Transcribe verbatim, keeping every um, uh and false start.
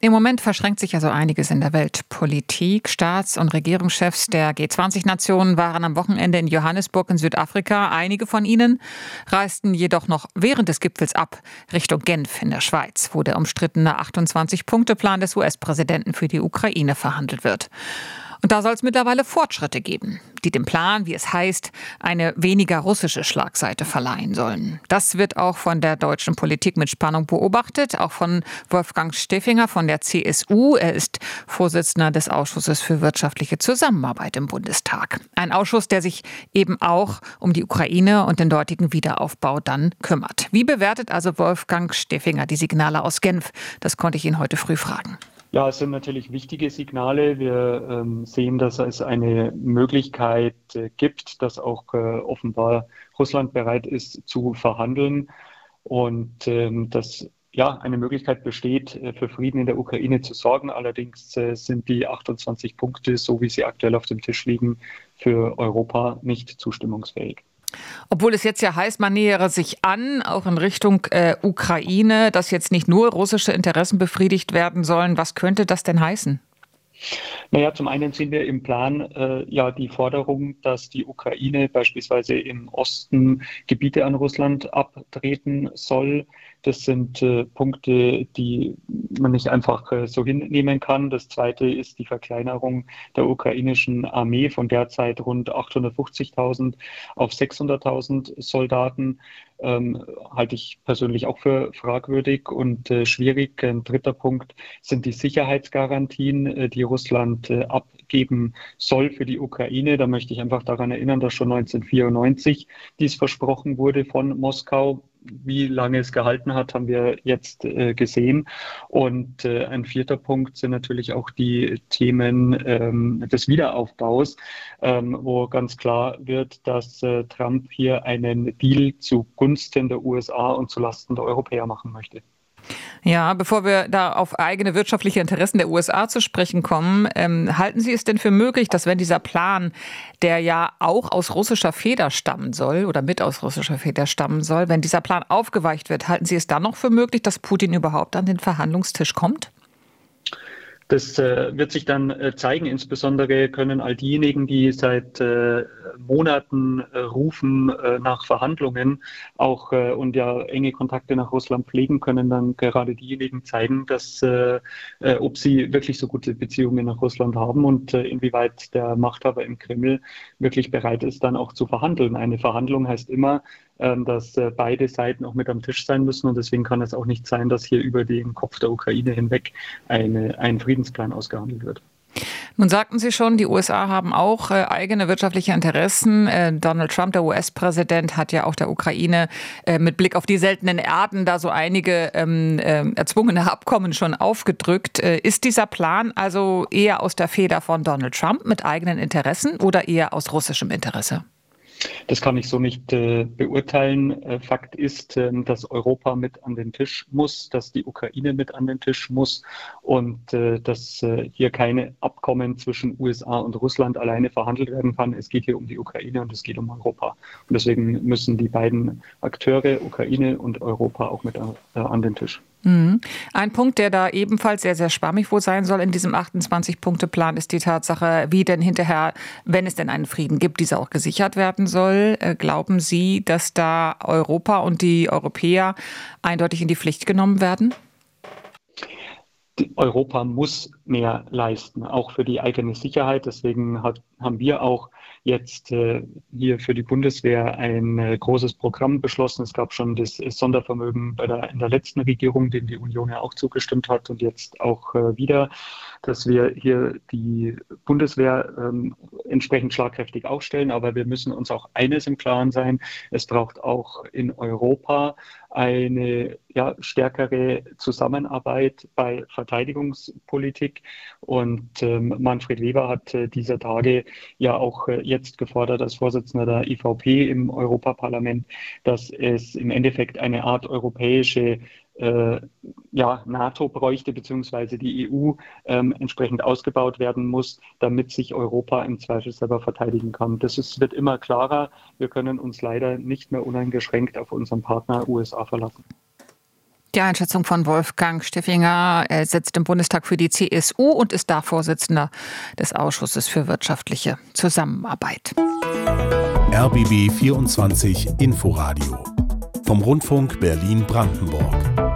Im Moment verschränkt sich ja so einiges in der Weltpolitik. Staats- und Regierungschefs der G zwanzig Nationen waren am Wochenende in Johannesburg in Südafrika. Einige von ihnen reisten jedoch noch während des Gipfels ab Richtung Genf in der Schweiz, wo der umstrittene achtundzwanzig-Punkte-Plan des U S-Präsidenten für die Ukraine verhandelt wird. Und da soll es mittlerweile Fortschritte geben, die dem Plan, wie es heißt, eine weniger russische Schlagseite verleihen sollen. Das wird auch von der deutschen Politik mit Spannung beobachtet, auch von Wolfgang Steffinger von der C S U. Er ist Vorsitzender des Ausschusses für wirtschaftliche Zusammenarbeit im Bundestag. Ein Ausschuss, der sich eben auch um die Ukraine und den dortigen Wiederaufbau dann kümmert. Wie bewertet also Wolfgang Steffinger die Signale aus Genf? Das konnte ich ihn heute früh fragen. Ja, es sind natürlich wichtige Signale. Wir ähm, sehen, dass es eine Möglichkeit äh, gibt, dass auch äh, offenbar Russland bereit ist zu verhandeln und ähm, dass ja eine Möglichkeit besteht, äh, für Frieden in der Ukraine zu sorgen. Allerdings äh, sind die achtundzwanzig Punkte, so wie sie aktuell auf dem Tisch liegen, für Europa nicht zustimmungsfähig. Obwohl es jetzt ja heißt, man nähere sich an, auch in Richtung äh, Ukraine, dass jetzt nicht nur russische Interessen befriedigt werden sollen. Was könnte das denn heißen? Naja, zum einen sehen wir im Plan äh, ja die Forderung, dass die Ukraine beispielsweise im Osten Gebiete an Russland abtreten soll. Das sind äh, Punkte, die man nicht einfach äh, so hinnehmen kann. Das zweite ist die Verkleinerung der ukrainischen Armee von derzeit rund achthundertfünfzigtausend auf sechshunderttausend Soldaten. Ähm, halte ich persönlich auch für fragwürdig und äh, schwierig. Ein dritter Punkt sind die Sicherheitsgarantien, äh, die Russland äh, abgeben soll für die Ukraine. Da möchte ich einfach daran erinnern, dass schon neunzehnhundertvierundneunzig dies versprochen wurde von Moskau. Wie lange es gehalten hat, haben wir jetzt äh, gesehen. Und äh, ein vierter Punkt sind natürlich auch die Themen ähm, des Wiederaufbaus, ähm, wo ganz klar wird, dass äh, Trump hier einen Deal zugunsten der U S A und zulasten der Europäer machen möchte. Ja, bevor wir da auf eigene wirtschaftliche Interessen der U S A zu sprechen kommen, ähm, halten Sie es denn für möglich, dass wenn dieser Plan, der ja auch aus russischer Feder stammen soll oder mit aus russischer Feder stammen soll, wenn dieser Plan aufgeweicht wird, halten Sie es dann noch für möglich, dass Putin überhaupt an den Verhandlungstisch kommt? Das äh, wird sich dann äh, zeigen. Insbesondere können all diejenigen, die seit äh, Monaten äh, rufen äh, nach Verhandlungen auch äh, und ja enge Kontakte nach Russland pflegen, können dann gerade diejenigen zeigen, dass äh, äh, ob sie wirklich so gute Beziehungen nach Russland haben und äh, inwieweit der Machthaber im Kreml wirklich bereit ist, dann auch zu verhandeln. Eine Verhandlung heißt immer, ähm, dass äh, beide Seiten auch mit am Tisch sein müssen und deswegen kann es auch nicht sein, dass hier über den Kopf der Ukraine hinweg eine, ein Friedensplan ausgehandelt wird. Nun sagten Sie schon, die U S A haben auch äh, eigene wirtschaftliche Interessen. Äh, Donald Trump, der U S-Präsident, hat ja auch der Ukraine äh, mit Blick auf die seltenen Erden da so einige ähm, äh, erzwungene Abkommen schon aufgedrückt. Äh, ist dieser Plan also eher aus der Feder von Donald Trump mit eigenen Interessen oder eher aus russischem Interesse? Das kann ich so nicht äh, beurteilen. Äh, Fakt ist, äh, dass Europa mit an den Tisch muss, dass die Ukraine mit an den Tisch muss und äh, dass äh, hier keine Abkommen zwischen U S A und Russland alleine verhandelt werden kann. Es geht hier um die Ukraine und es geht um Europa. Und deswegen müssen die beiden Akteure, Ukraine und Europa, auch mit an, äh, an den Tisch. Ein Punkt, der da ebenfalls sehr, sehr schwammig wohl sein soll in diesem achtundzwanzig-Punkte-Plan, ist die Tatsache, wie denn hinterher, wenn es denn einen Frieden gibt, dieser auch gesichert werden soll. Glauben Sie, dass da Europa und die Europäer eindeutig in die Pflicht genommen werden? Europa muss mehr leisten, auch für die eigene Sicherheit. Deswegen hat, haben wir auch jetzt äh, hier für die Bundeswehr ein äh, großes Programm beschlossen. Es gab schon das Sondervermögen bei der, in der letzten Regierung, dem die Union ja auch zugestimmt hat und jetzt auch äh, wieder, dass wir hier die Bundeswehr ähm, entsprechend schlagkräftig aufstellen. Aber wir müssen uns auch eines im Klaren sein, es braucht auch in Europa eine ja, stärkere Zusammenarbeit bei Verteidigungspolitik. Und ähm, Manfred Weber hat äh, dieser Tage ja auch äh, jetzt gefordert als Vorsitzender der I V P im Europaparlament, dass es im Endeffekt eine Art europäische äh, ja, NATO bräuchte, beziehungsweise die E U ähm, entsprechend ausgebaut werden muss, damit sich Europa im Zweifel selber verteidigen kann. Das ist, wird immer klarer. Wir können uns leider nicht mehr uneingeschränkt auf unseren Partner U S A verlassen. Die Einschätzung von Wolfgang Steffinger. Er sitzt im Bundestag für die C S U und ist da Vorsitzender des Ausschusses für wirtschaftliche Zusammenarbeit. R B B vierundzwanzig Inforadio vom Rundfunk Berlin-Brandenburg.